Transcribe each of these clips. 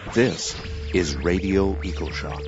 This is Radio EcoShock.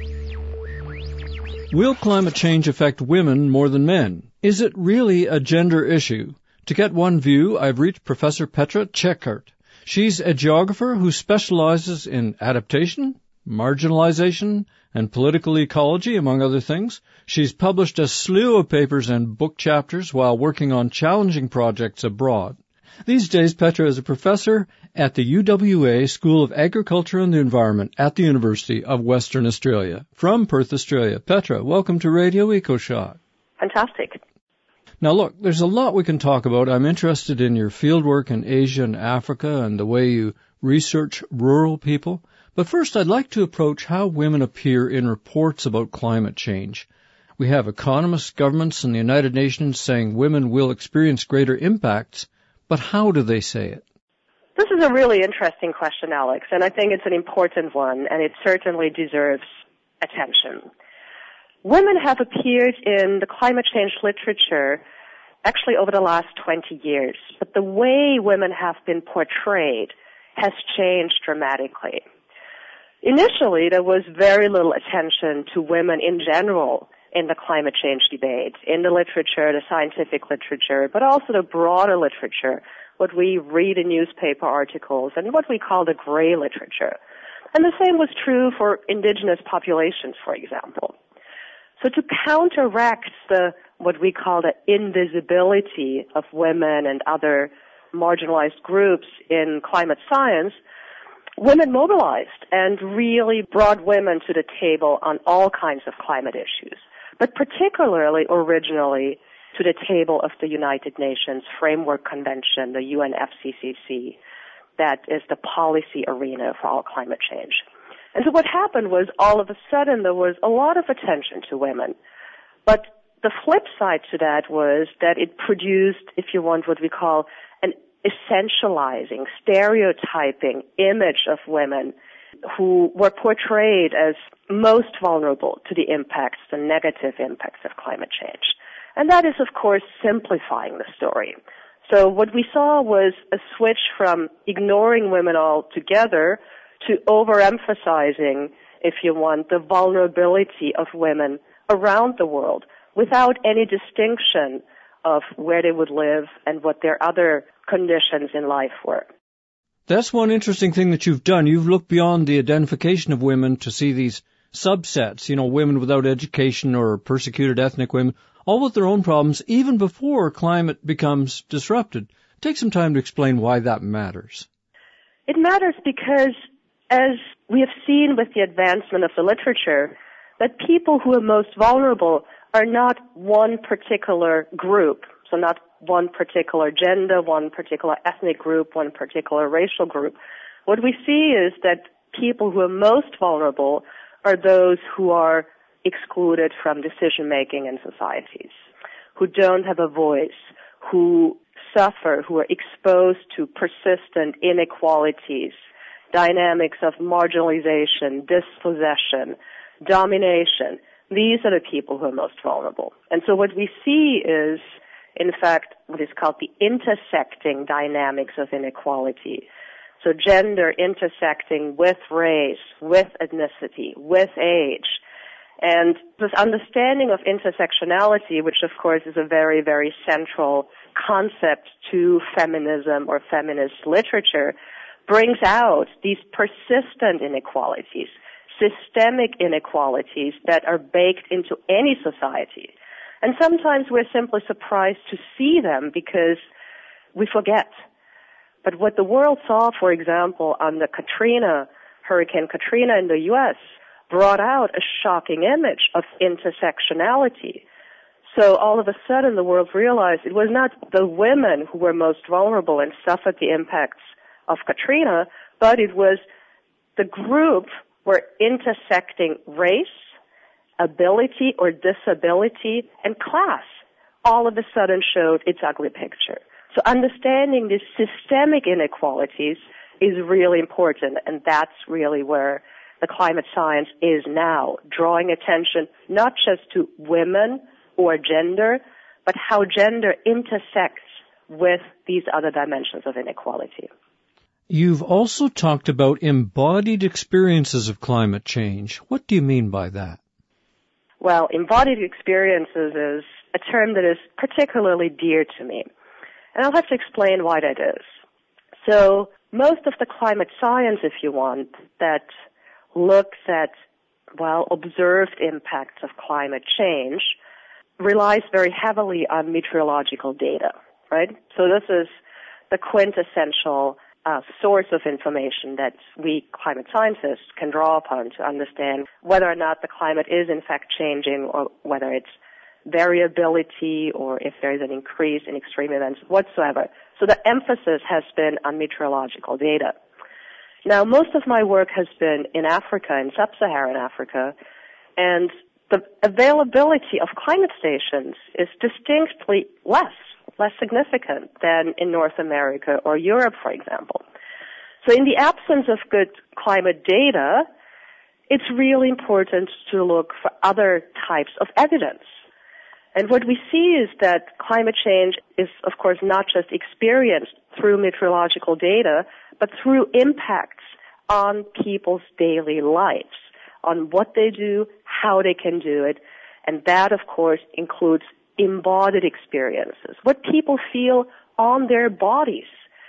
Will climate change affect women more than men? Is it really a gender issue? To get one view, I've reached Professor Petra Tschekert. She's a geographer who specializes in adaptation, marginalization, and political ecology, among other things. She's published a slew of papers and book chapters while working on challenging projects abroad. These days, Petra is a professor at the UWA School of Agriculture and the Environment at the University of Western Australia. From Perth, Australia. Petra, welcome to Radio EcoShock. Fantastic. Now look, there's a lot we can talk about. I'm interested in your fieldwork in Asia and Africa and the way you research rural people. But first, I'd like to approach how women appear in reports about climate change. We have economists, governments, and the United Nations saying women will experience greater impacts, but how do they say it? This is a really interesting question, Alex, and I think it's an important one, and it certainly deserves attention. Women have appeared in the climate change literature actually over the last 20 years, but the way women have been portrayed has changed dramatically. Initially, there was very little attention to women in general in the climate change debate, in the literature, the scientific literature, but also the broader literature, what we read in newspaper articles, and what we call the gray literature. And the same was true for indigenous populations, for example. So to counteract what we call the invisibility of women and other marginalized groups in climate science, women mobilized and really brought women to the table on all kinds of climate issues, but particularly originally to the table of the United Nations Framework Convention, the UNFCCC, that is the policy arena for all climate change. And so what happened was all of a sudden there was a lot of attention to women. But the flip side to that was that it produced, if you want, what we call an essentializing, stereotyping image of women who were portrayed as most vulnerable to the impacts, the negative impacts of climate change. And that is, of course, simplifying the story. So what we saw was a switch from ignoring women altogether to overemphasizing, if you want, the vulnerability of women around the world without any distinction of where they would live and what their other conditions in life were. That's one interesting thing that you've done. You've looked beyond the identification of women to see these subsets, women without education or persecuted ethnic women, all with their own problems, even before climate becomes disrupted. Take some time to explain why that matters. It matters because, as we have seen with the advancement of the literature, that people who are most vulnerable are not one particular group, so not one particular gender, one particular ethnic group, one particular racial group. What we see is that people who are most vulnerable are those who are excluded from decision-making in societies, who don't have a voice, who suffer, who are exposed to persistent inequalities, dynamics of marginalization, dispossession, domination. These are the people who are most vulnerable. And so what we see is, in fact, what is called the intersecting dynamics of inequality. So gender intersecting with race, with ethnicity, with age. And this understanding of intersectionality, which of course is a very, very central concept to feminism or feminist literature, brings out these persistent inequalities, systemic inequalities that are baked into any society. And sometimes we're simply surprised to see them because we forget. But what the world saw, for example, on the Hurricane Katrina in the U.S., brought out a shocking image of intersectionality. So all of a sudden the world realized it was not the women who were most vulnerable and suffered the impacts of Katrina, but it was the group where intersecting race, ability or disability, and class all of a sudden showed its ugly picture. So understanding these systemic inequalities is really important, and that's really where the climate science is now, drawing attention not just to women or gender, but how gender intersects with these other dimensions of inequality. You've also talked about embodied experiences of climate change. What do you mean by that? Well, embodied experiences is a term that is particularly dear to me. And I'll have to explain why that is. So most of the climate science, if you want, that looks at, well, observed impacts of climate change relies very heavily on meteorological data, right? So this is the quintessential source of information that we climate scientists can draw upon to understand whether or not the climate is in fact changing or whether it's variability or if there is an increase in extreme events whatsoever. So the emphasis has been on meteorological data. Now, most of my work has been in Africa, in sub-Saharan Africa, and the availability of climate stations is distinctly less significant than in North America or Europe, for example. So in the absence of good climate data, it's really important to look for other types of evidence. And what we see is that climate change is, of course, not just experienced through meteorological data, but through impacts on people's daily lives, on what they do, how they can do it, and that, of course, includes embodied experiences, what people feel on their bodies.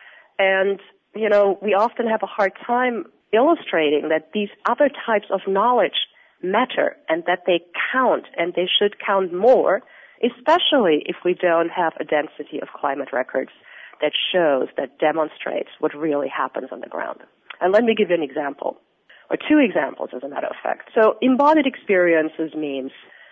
And, you know, we often have a hard time illustrating that these other types of knowledge matter and that they count and they should count more, especially if we don't have a density of climate records that shows, that demonstrates what really happens on the ground. And let me give you an example, or two examples as a matter of fact. So embodied experiences means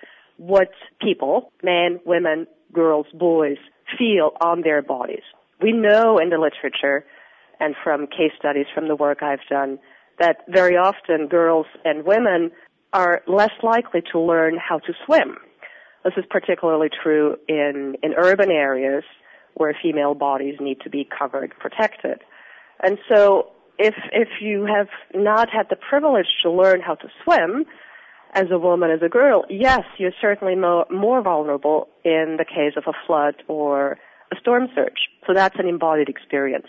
what people, men, women, girls, boys, feel on their bodies. We know in the literature and from case studies from the work I've done that very often girls and women are less likely to learn how to swim. This is particularly true in urban areas where female bodies need to be covered, protected. And so if you have not had the privilege to learn how to swim as a woman, as a girl, yes, you're certainly more vulnerable in the case of a flood or a storm surge. So that's an embodied experience.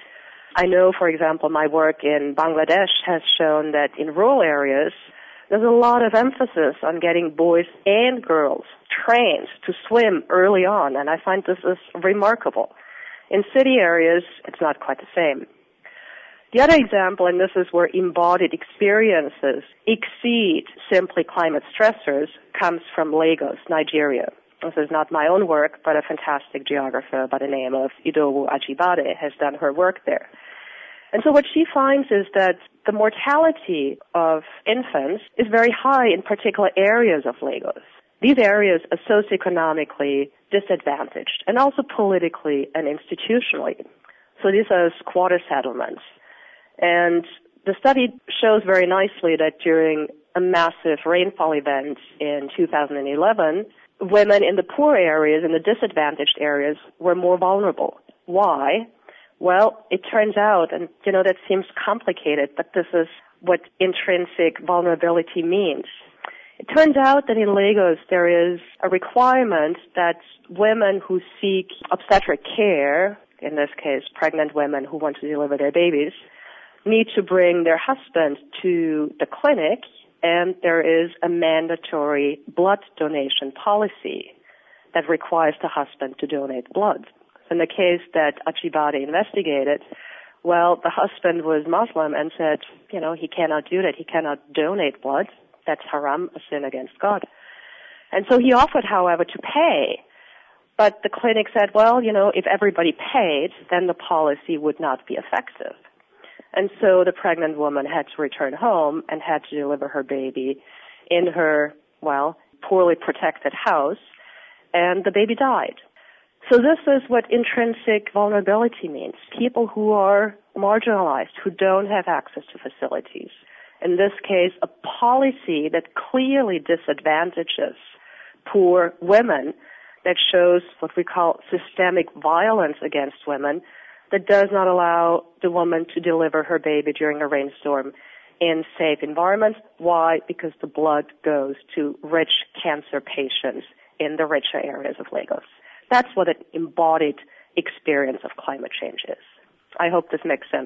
I know, for example, my work in Bangladesh has shown that in rural areas, there's a lot of emphasis on getting boys and girls trained to swim early on, and I find this is remarkable. In city areas, it's not quite the same. The other example, and this is where embodied experiences exceed simply climate stressors, comes from Lagos, Nigeria. This is not my own work, but a fantastic geographer by the name of Idowu Ajibade has done her work there. And so what she finds is that the mortality of infants is very high in particular areas of Lagos. These areas are socioeconomically disadvantaged and also politically and institutionally. So these are squatter settlements. And the study shows very nicely that during a massive rainfall event in 2011, women in the poor areas and the disadvantaged areas were more vulnerable. Why? Well, it turns out, and that seems complicated, but this is what intrinsic vulnerability means. It turns out that in Lagos there is a requirement that women who seek obstetric care, in this case pregnant women who want to deliver their babies, need to bring their husband to the clinic, and there is a mandatory blood donation policy that requires the husband to donate blood. In the case that Ajibade investigated, well, the husband was Muslim and said, he cannot do that. He cannot donate blood. That's haram, a sin against God. And so he offered, however, to pay. But the clinic said, well, if everybody paid, then the policy would not be effective. And so the pregnant woman had to return home and had to deliver her baby in her, poorly protected house, and the baby died. So this is what intrinsic vulnerability means. People who are marginalized, who don't have access to facilities. In this case, a policy that clearly disadvantages poor women, that shows what we call systemic violence against women, that does not allow the woman to deliver her baby during a rainstorm in safe environments. Why? Because the blood goes to rich cancer patients in the richer areas of Lagos. That's what an embodied experience of climate change is. I hope this makes sense.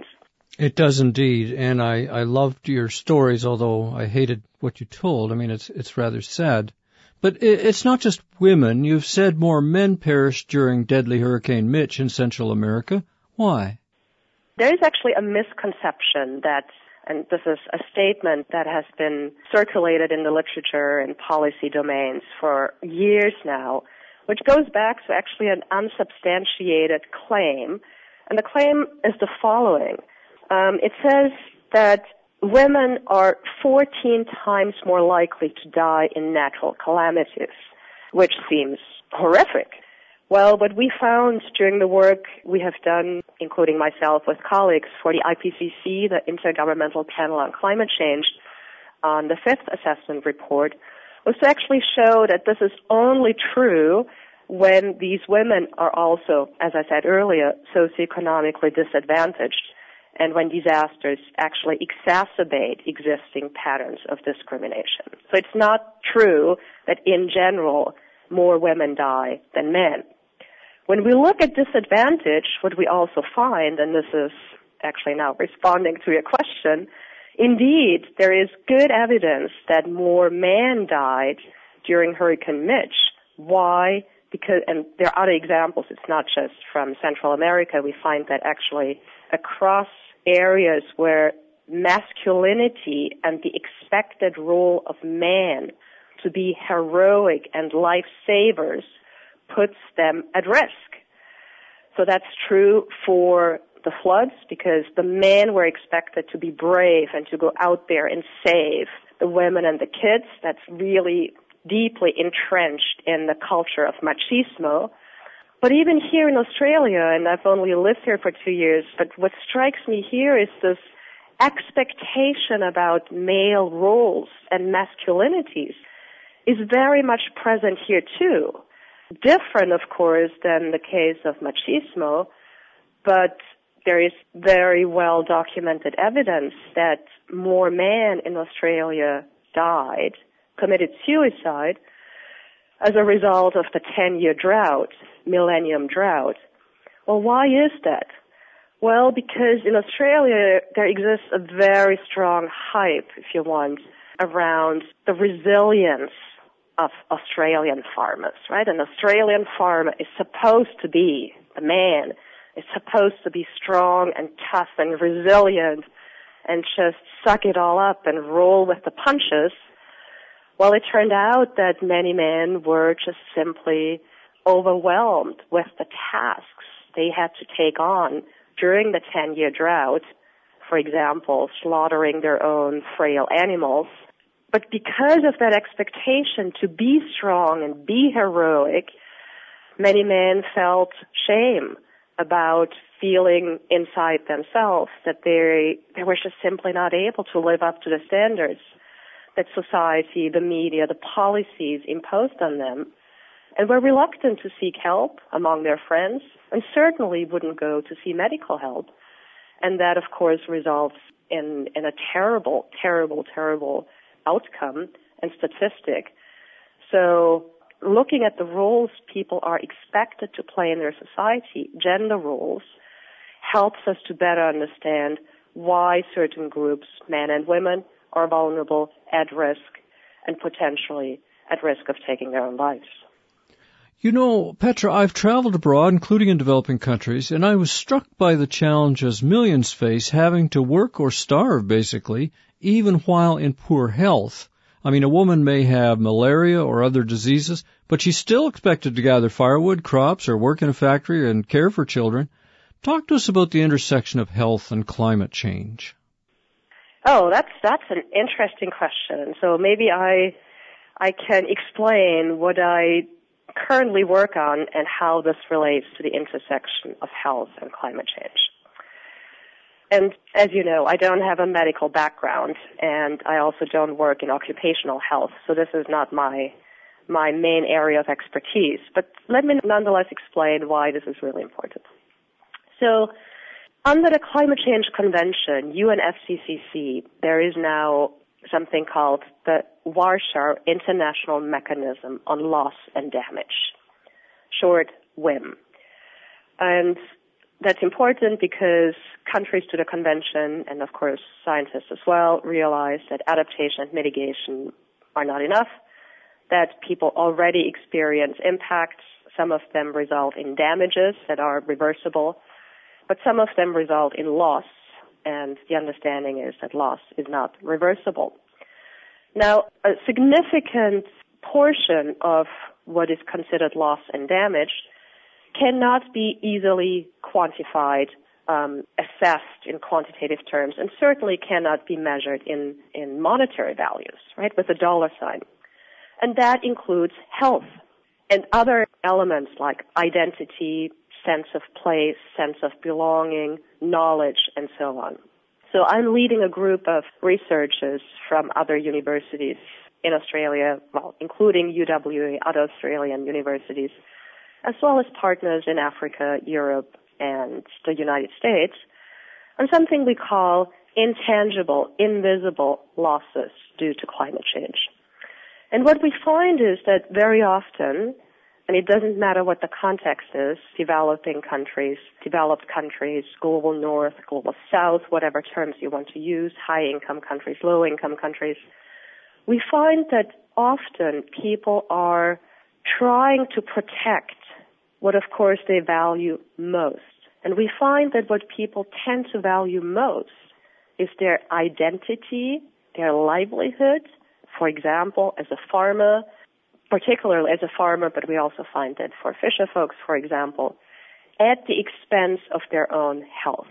It does indeed, and I loved your stories, although I hated what you told. I mean, it's rather sad. But it's not just women. You've said more men perished during deadly Hurricane Mitch in Central America. Why? There is actually a misconception that, and this is a statement that has been circulated in the literature and policy domains for years now, which goes back to actually an unsubstantiated claim. And the claim is the following. It says that women are 14 times more likely to die in natural calamities, which seems horrific. Well, what we found during the work we have done, including myself with colleagues for the IPCC, the Intergovernmental Panel on Climate Change, on the fifth assessment report, was to actually show that this is only true when these women are also, as I said earlier, socioeconomically disadvantaged, and when disasters actually exacerbate existing patterns of discrimination. So it's not true that in general more women die than men. When we look at disadvantage, what we also find, and this is actually now responding to your question, indeed there is good evidence that more men died during Hurricane Mitch. Why? Because, and there are other examples, it's not just from Central America, we find that actually across areas where masculinity and the expected role of man to be heroic and lifesavers puts them at risk. So that's true for the floods because the men were expected to be brave and to go out there and save the women and the kids. That's really deeply entrenched in the culture of machismo. But even here in Australia, and I've only lived here for 2 years, but what strikes me here is this expectation about male roles and masculinities is very much present here too. Different, of course, than the case of machismo, but there is very well documented evidence that more men in Australia died, committed suicide, as a result of the 10-year drought, millennium drought. Well, why is that? Well, because in Australia there exists a very strong hype, if you want, around the resilience of Australian farmers, right? An Australian farmer is supposed to be, the man is supposed to be strong and tough and resilient and just suck it all up and roll with the punches. Well, it turned out that many men were just simply overwhelmed with the tasks they had to take on during the 10-year drought, for example, slaughtering their own frail animals. But because of that expectation to be strong and be heroic, many men felt shame about feeling inside themselves that they were just simply not able to live up to the standards that society, the media, the policies imposed on them, and were reluctant to seek help among their friends, and certainly wouldn't go to see medical help. And that, of course, results in a terrible, terrible, terrible outcome and statistic. So looking at the roles people are expected to play in their society, gender roles, helps us to better understand why certain groups, men and women, are vulnerable, at risk, and potentially at risk of taking their own lives. You know, Petra, I've traveled abroad, including in developing countries, and I was struck by the challenges millions face having to work or starve, basically, even while in poor health. I mean, a woman may have malaria or other diseases, but she's still expected to gather firewood, crops, or work in a factory and care for children. Talk to us about the intersection of health and climate change. Oh, that's an interesting question. So maybe I can explain what I currently work on and how this relates to the intersection of health and climate change. And as you know, I don't have a medical background, and I also don't work in occupational health, so this is not my main area of expertise. But let me nonetheless explain why this is really important. So, under the Climate Change Convention, UNFCCC, there is now something called the Warsaw International Mechanism on Loss and Damage, short WIM. And that's important because countries to the convention, and of course scientists as well, realize that adaptation and mitigation are not enough, that people already experience impacts. Some of them result in damages that are reversible, but some of them result in loss, and the understanding is that loss is not reversible. Now, a significant portion of what is considered loss and damage cannot be easily quantified, assessed in quantitative terms, and certainly cannot be measured in monetary values, right, with a dollar sign. And that includes health and other elements like identity, sense of place, sense of belonging, knowledge, and so on. So I'm leading a group of researchers from other universities in Australia, well, including UWA, other Australian universities, as well as partners in Africa, Europe, and the United States, on something we call intangible, invisible losses due to climate change. And what we find is that very often, and it doesn't matter what the context is, developing countries, developed countries, global north, global south, whatever terms you want to use, high-income countries, low-income countries, we find that often people are trying to protect what, of course, they value most. And we find that what people tend to value most is their identity, their livelihood. For example, as a farmer, particularly as a farmer, but we also find that for fisher folks, for example, at the expense of their own health.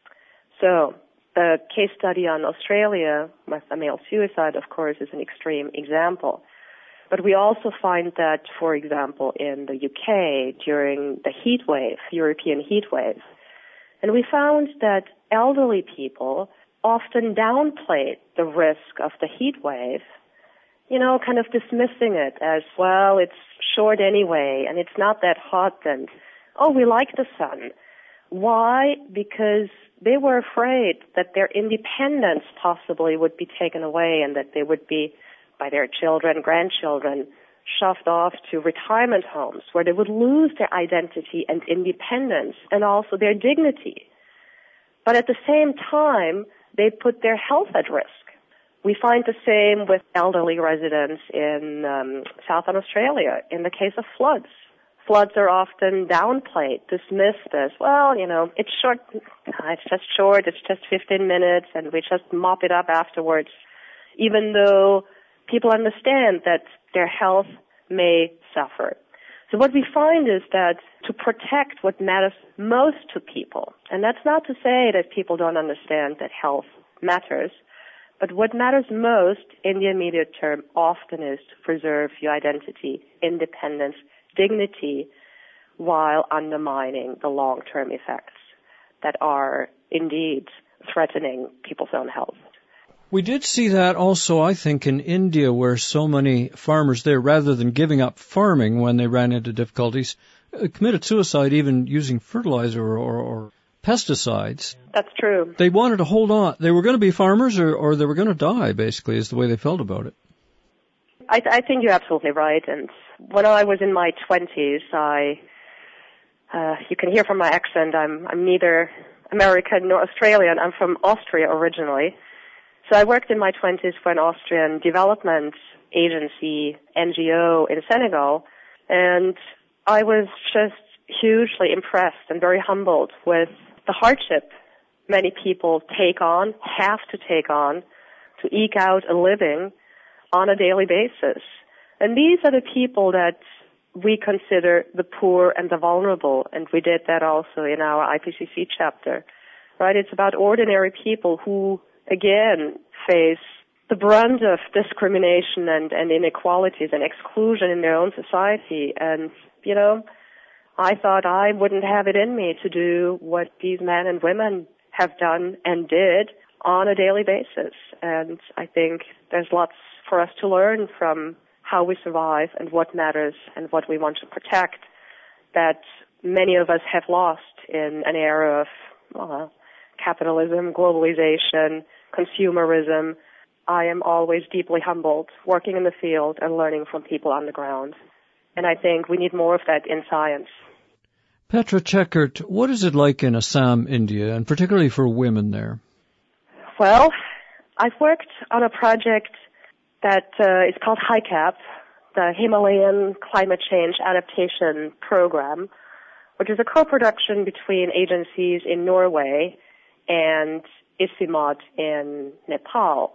So the case study on Australia with the male suicide, of course, is an extreme example. But we also find that, for example, in the UK during the heat wave, European heat wave, and we found that elderly people often downplayed the risk of the heat wave, you know, kind of dismissing it as, well, it's short anyway, and it's not that hot, and, oh, we like the sun. Why? Because they were afraid that their independence possibly would be taken away and that they would be, by their children, grandchildren, shoved off to retirement homes where they would lose their identity and independence and also their dignity. But at the same time, they put their health at risk. We find the same with elderly residents in Southern Australia in the case of floods. Floods are often downplayed, dismissed as, well, you know, it's short, it's just short, it's just 15 minutes, and we just mop it up afterwards, even though people understand that their health may suffer. So what we find is that to protect what matters most to people, and that's not to say that people don't understand that health matters, but what matters most in the immediate term often is to preserve your identity, independence, dignity, while undermining the long-term effects that are indeed threatening people's own health. We did see that also, I think, in India, where so many farmers there, rather than giving up farming when they ran into difficulties, committed suicide even using fertilizer or pesticides. That's true. They wanted to hold on. They were going to be farmers or they were going to die, basically, is the way they felt about it. I think you're absolutely right. And when I was in my 20s, you can hear from my accent, I'm neither American nor Australian. I'm from Austria originally. So I worked in my 20s for an Austrian development agency, NGO in Senegal, and I was just hugely impressed and very humbled with the hardship many people have to take on to eke out a living on a daily basis. And these are the people that we consider the poor and the vulnerable, and we did that also in our IPCC chapter, right? It's about ordinary people who, again, face the brunt of discrimination and inequalities and exclusion in their own society. And, you know, I thought I wouldn't have it in me to do what these men and women have done and did on a daily basis. And I think there's lots for us to learn from how we survive and what matters and what we want to protect that many of us have lost in an era of capitalism, globalization, consumerism. I am always deeply humbled working in the field and learning from people on the ground. And I think we need more of that in science. Petra Checkert, what is it like in Assam, India, and particularly for women there? Well, I've worked on a project that is called HICAP, the Himalayan Climate Change Adaptation Program, which is a co-production between agencies in Norway and ICIMOD in Nepal.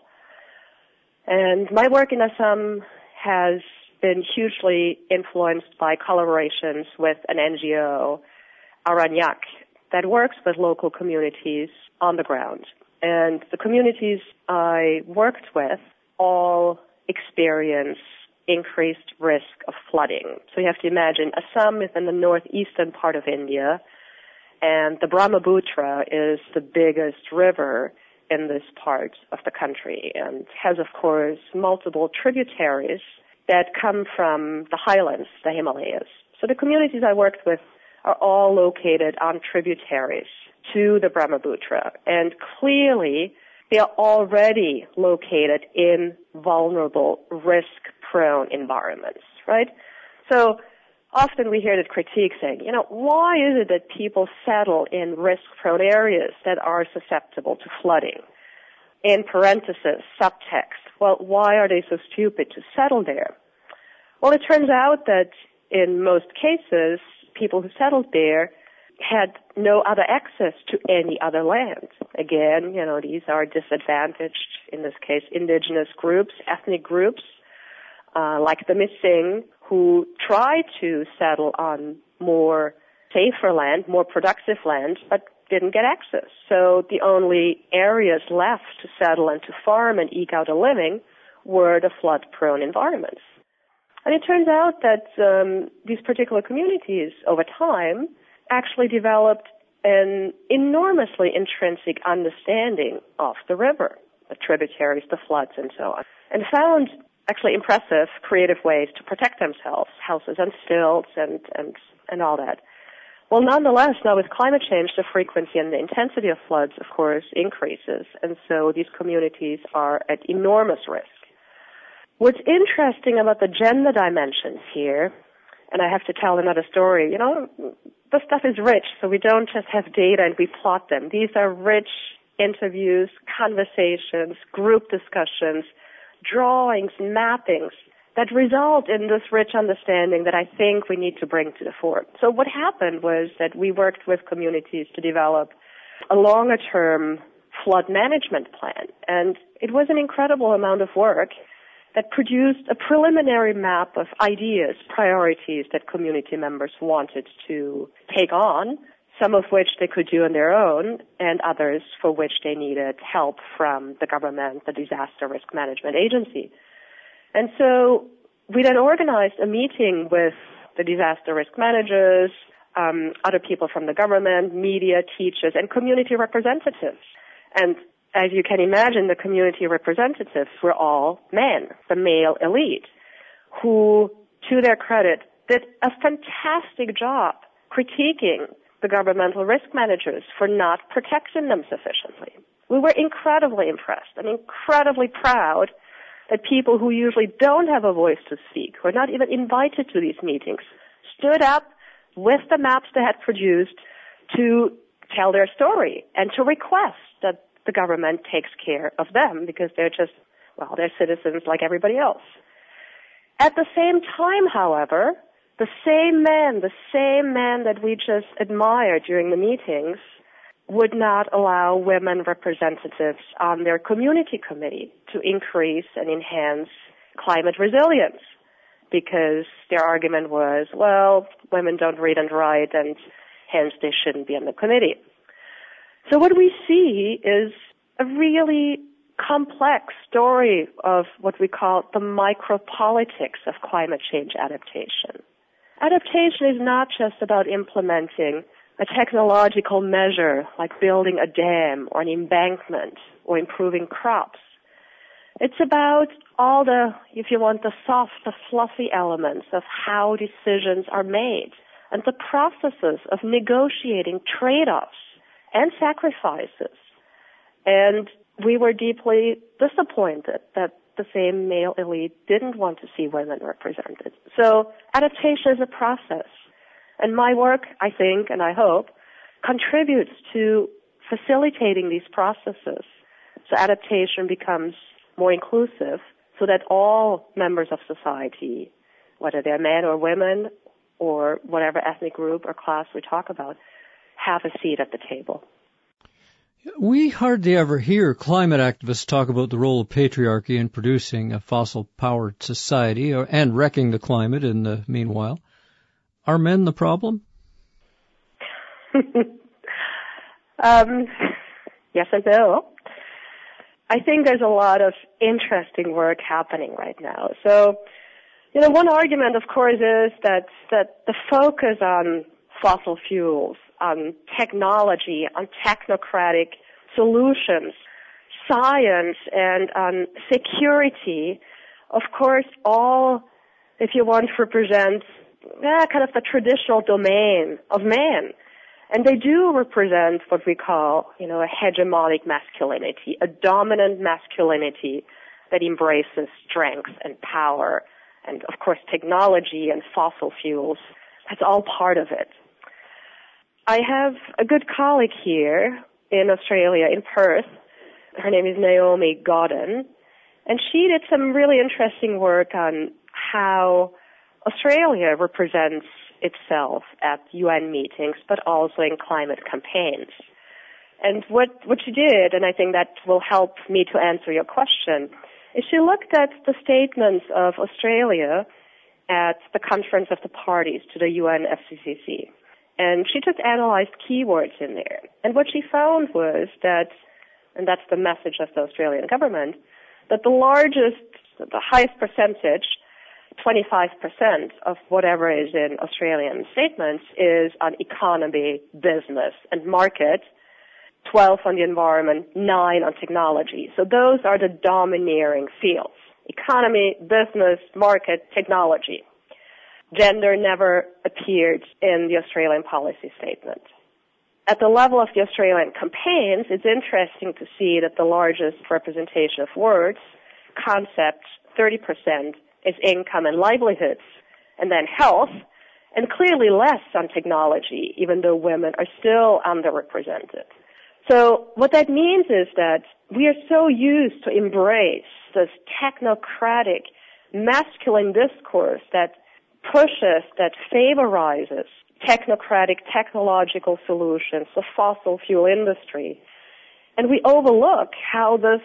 And my work in Assam has been hugely influenced by collaborations with an NGO, Aranyak, that works with local communities on the ground. And the communities I worked with all experience increased risk of flooding. So you have to imagine Assam is in the northeastern part of India, and the Brahmaputra is the biggest river in this part of the country and has, of course, multiple tributaries that come from the highlands, the Himalayas. So the communities I worked with are all located on tributaries to the Brahmaputra, and clearly they are already located in vulnerable, risk-prone environments, right? So often we hear the critique saying, why is it that people settle in risk-prone areas that are susceptible to flooding? In parentheses, subtext, well, why are they so stupid to settle there? Well, it turns out that in most cases, people who settled there had no other access to any other land. Again, these are disadvantaged, in this case, indigenous groups, ethnic groups, like the Mising, who try to settle on more safer land, more productive land, but didn't get access. So the only areas left to settle and to farm and eke out a living were the flood-prone environments. And it turns out that these particular communities, over time, actually developed an enormously intrinsic understanding of the river, the tributaries, the floods, and so on, and found actually impressive, creative ways to protect themselves, houses on stilts and all that. Well, nonetheless, now with climate change, the frequency and the intensity of floods, of course, increases, and so these communities are at enormous risk. What's interesting about the gender dimensions here, and I have to tell another story, the stuff is rich, so we don't just have data and we plot them. These are rich interviews, conversations, group discussions, drawings, mappings that result in this rich understanding that I think we need to bring to the fore. So what happened was that we worked with communities to develop a longer-term flood management plan, and it was an incredible amount of work that produced a preliminary map of ideas, priorities that community members wanted to take on, some of which they could do on their own, and others for which they needed help from the government, the Disaster Risk Management Agency. And so we then organized a meeting with the disaster risk managers, other people from the government, media, teachers, and community representatives. And as you can imagine, the community representatives were all men, the male elite, who, to their credit, did a fantastic job critiquing the governmental risk managers for not protecting them sufficiently. We were incredibly impressed and incredibly proud that people who usually don't have a voice to speak, who are not even invited to these meetings, stood up with the maps they had produced to tell their story and to request that the government takes care of them because they're they're citizens like everybody else. At the same time, however, the same man that we just admired during the meetings would not allow women representatives on their community committee to increase and enhance climate resilience because their argument was, well, women don't read and write and hence they shouldn't be on the committee. So what we see is a really complex story of what we call the micropolitics of climate change adaptation. Adaptation is not just about implementing a technological measure like building a dam or an embankment or improving crops. It's about all the, if you want, the soft, the fluffy elements of how decisions are made and the processes of negotiating trade-offs and sacrifices. And we were deeply disappointed that the same male elite didn't want to see women represented. So adaptation is a process. And my work, I think, and I hope, contributes to facilitating these processes so adaptation becomes more inclusive so that all members of society, whether they're men or women or whatever ethnic group or class we talk about, have a seat at the table. We hardly ever hear climate activists talk about the role of patriarchy in producing a fossil-powered society and wrecking the climate in the meanwhile. Are men the problem? Yes and no. I think there's a lot of interesting work happening right now. So, one argument, of course, is that the focus on fossil fuels, on technology, on technocratic solutions, science, and on security, of course, all, if you want, represents kind of the traditional domain of man. And they do represent what we call, a hegemonic masculinity, a dominant masculinity that embraces strength and power and, of course, technology and fossil fuels. That's all part of it. I have a good colleague here in Australia, in Perth. Her name is Naomi Godden, and she did some really interesting work on how Australia represents itself at UN meetings, but also in climate campaigns. And what she did, and I think that will help me to answer your question, is she looked at the statements of Australia at the Conference of the Parties to the UNFCCC. And she just analyzed keywords in there. And what she found was that, and that's the message of the Australian government, that the highest percentage, 25% of whatever is in Australian statements is on economy, business, and market, 12 on the environment, 9 on technology. So those are the domineering fields: economy, business, market, technology. Gender never appeared in the Australian policy statement. At the level of the Australian campaigns, it's interesting to see that the largest representation of words, concepts, 30%, is income and livelihoods, and then health, and clearly less on technology, even though women are still underrepresented. So what that means is that we are so used to embrace this technocratic, masculine discourse that pushes, that favorizes technocratic, technological solutions, the fossil fuel industry. And we overlook how this,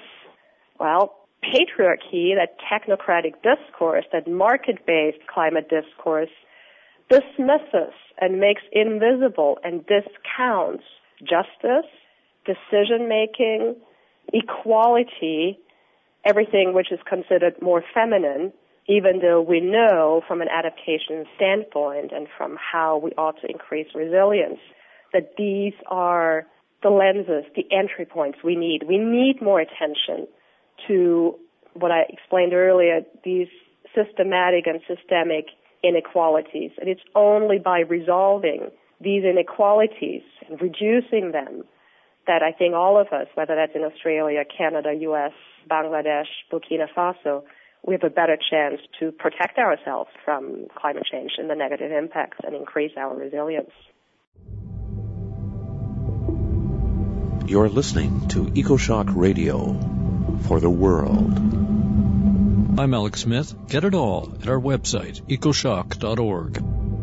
patriarchy, that technocratic discourse, that market-based climate discourse, dismisses and makes invisible and discounts justice, decision-making, equality, everything which is considered more feminine, even though we know from an adaptation standpoint and from how we ought to increase resilience that these are the lenses, the entry points we need. We need more attention to what I explained earlier, these systematic and systemic inequalities. And it's only by resolving these inequalities and reducing them that I think all of us, whether that's in Australia, Canada, US, Bangladesh, Burkina Faso, we have a better chance to protect ourselves from climate change and the negative impacts and increase our resilience. You're listening to EcoShock Radio for the world. I'm Alex Smith. Get it all at our website, ecoshock.org.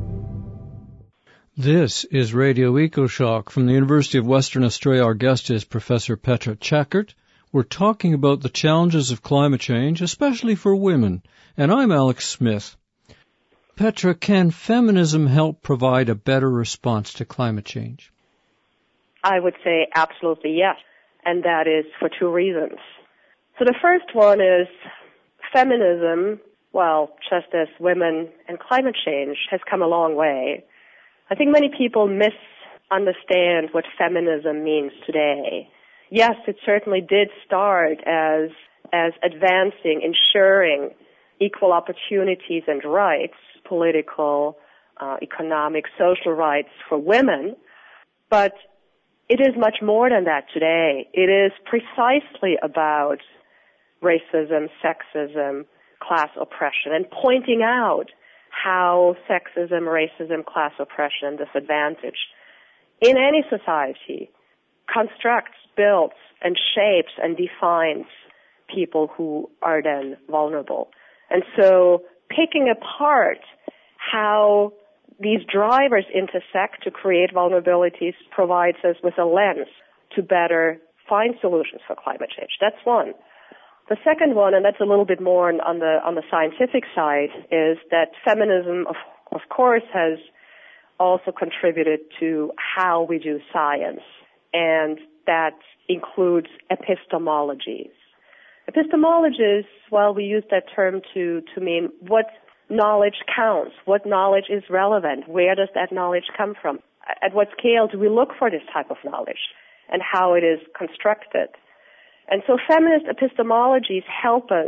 This is Radio EcoShock from the University of Western Australia. Our guest is Professor Petra Tschekert. We're talking about the challenges of climate change, especially for women. And I'm Alex Smith. Petra, can feminism help provide a better response to climate change? I would say absolutely yes, and that is for two reasons. So the first one is feminism, just as women and climate change, has come a long way. I think many people misunderstand what feminism means today. Yes, it certainly did start as advancing, ensuring equal opportunities and rights, political, economic, social rights for women, but it is much more than that today. It is precisely about racism, sexism, class oppression, and pointing out how sexism, racism, class oppression, and disadvantage in any society constructs, builds, and shapes and defines people who are then vulnerable. And so picking apart how these drivers intersect to create vulnerabilities provides us with a lens to better find solutions for climate change. That's one. The second one, and that's a little bit more on the scientific side, is that feminism, of course, has also contributed to how we do science, and that includes epistemologies. Epistemologies, well, we use that term to mean what knowledge counts, what knowledge is relevant, where does that knowledge come from, at what scale do we look for this type of knowledge, and how it is constructed. And so feminist epistemologies help us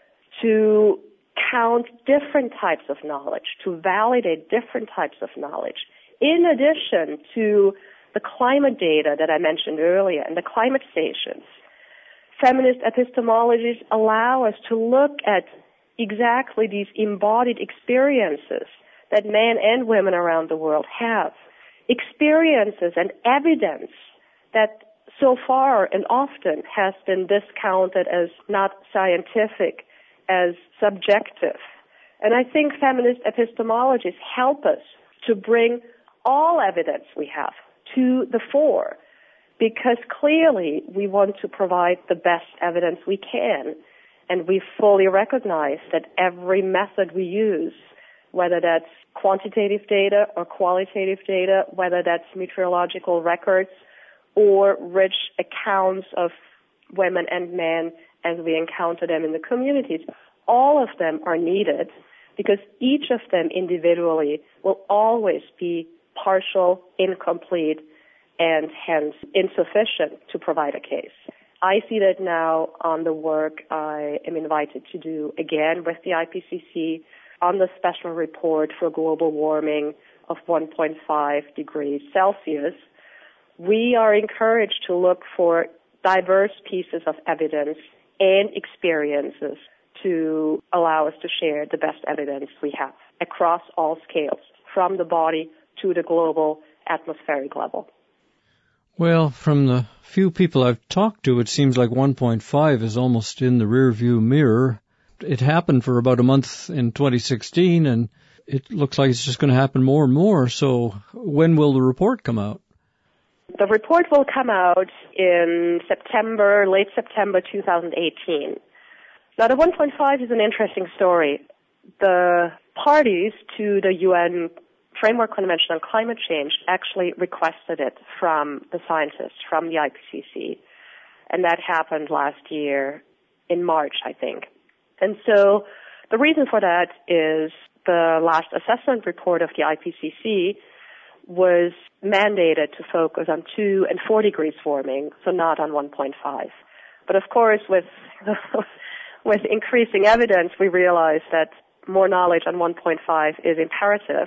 to count different types of knowledge, to validate different types of knowledge, in addition to the climate data that I mentioned earlier and the climate stations. Feminist epistemologies allow us to look at exactly these embodied experiences that men and women around the world have, experiences and evidence that so far and often has been discounted as not scientific, as subjective. And I think feminist epistemologies help us to bring all evidence we have to the fore, because clearly we want to provide the best evidence we can, and we fully recognize that every method we use, whether that's quantitative data or qualitative data, whether that's meteorological records or rich accounts of women and men as we encounter them in the communities, all of them are needed, because each of them individually will always be partial, incomplete, and hence insufficient to provide a case. I see that now on the work I am invited to do again with the IPCC on the special report for global warming of 1.5 degrees Celsius. We are encouraged to look for diverse pieces of evidence and experiences to allow us to share the best evidence we have across all scales, from the body to the global atmospheric level. Well, from the few people I've talked to, it seems like 1.5 is almost in the rearview mirror. It happened for about a month in 2016, and it looks like it's just going to happen more and more. So when will the report come out? The report will come out in late September 2018. Now, the 1.5 is an interesting story. The parties to the UN Framework Convention on Climate Change actually requested it from the scientists, from the IPCC, and that happened last year in March, I think. And so the reason for that is the last assessment report of the IPCC was mandated to focus on 2 and 4 degrees warming, so not on 1.5. But of course, with with increasing evidence, we realize that more knowledge on 1.5 is imperative.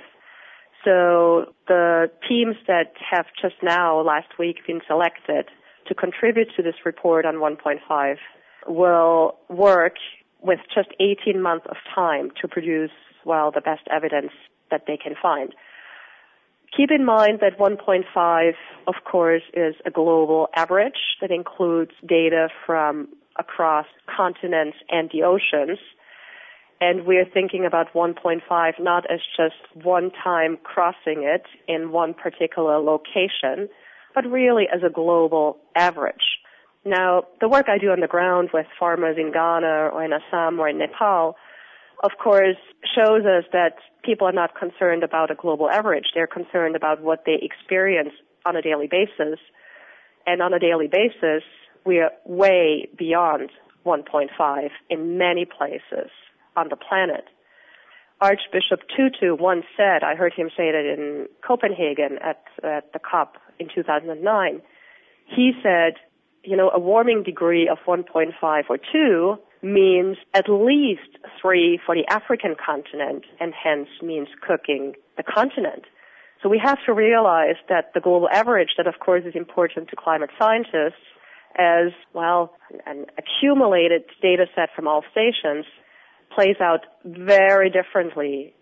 So the teams that have just now, last week, been selected to contribute to this report on 1.5 will work with just 18 months of time to produce, well, the best evidence that they can find. Keep in mind that 1.5, of course, is a global average that includes data from across continents and the oceans. And we're thinking about 1.5 not as just one time crossing it in one particular location, but really as a global average. Now, the work I do on the ground with farmers in Ghana or in Assam or in Nepal, of course, shows us that people are not concerned about a global average. They're concerned about what they experience on a daily basis. And on a daily basis, we are way beyond 1.5 in many places on the planet. Archbishop Tutu once said, I heard him say that in Copenhagen at the COP in 2009, he said, a warming degree of 1.5 or 2 means at least 3 for the African continent, and hence means cooking the continent. So we have to realize that the global average, that of course is important to climate scientists, as well an accumulated data set from all stations, plays out very differently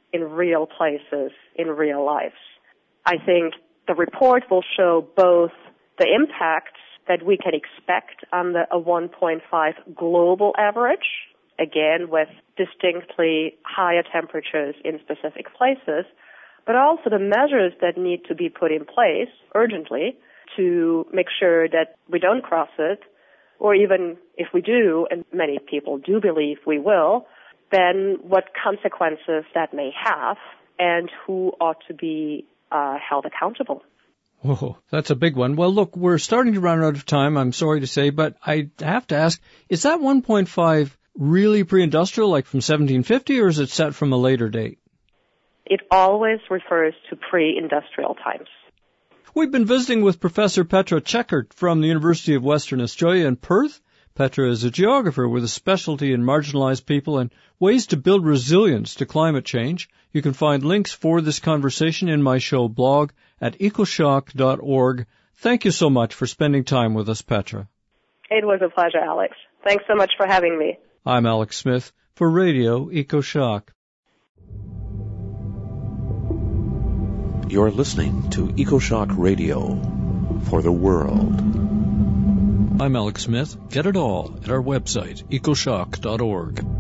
in real places, in real lives. I think the report will show both the impacts that we can expect on a 1.5 global average, again with distinctly higher temperatures in specific places, but also the measures that need to be put in place urgently to make sure that we don't cross it, or even if we do, and many people do believe we will, then what consequences that may have and who ought to be held accountable. Whoa, that's a big one. Well, look, we're starting to run out of time, I'm sorry to say, but I have to ask, is that 1.5 really pre-industrial, like from 1750, or is it set from a later date? It always refers to pre-industrial times. We've been visiting with Professor Petra Tschekert from the University of Western Australia in Perth. Petra is a geographer with a specialty in marginalized people and ways to build resilience to climate change. You can find links for this conversation in my show blog at ecoshock.org. Thank you so much for spending time with us, Petra. It was a pleasure, Alex. Thanks so much for having me. I'm Alex Smith for Radio EcoShock. You're listening to EcoShock Radio for the world. I'm Alex Smith. Get it all at our website, ecoshock.org.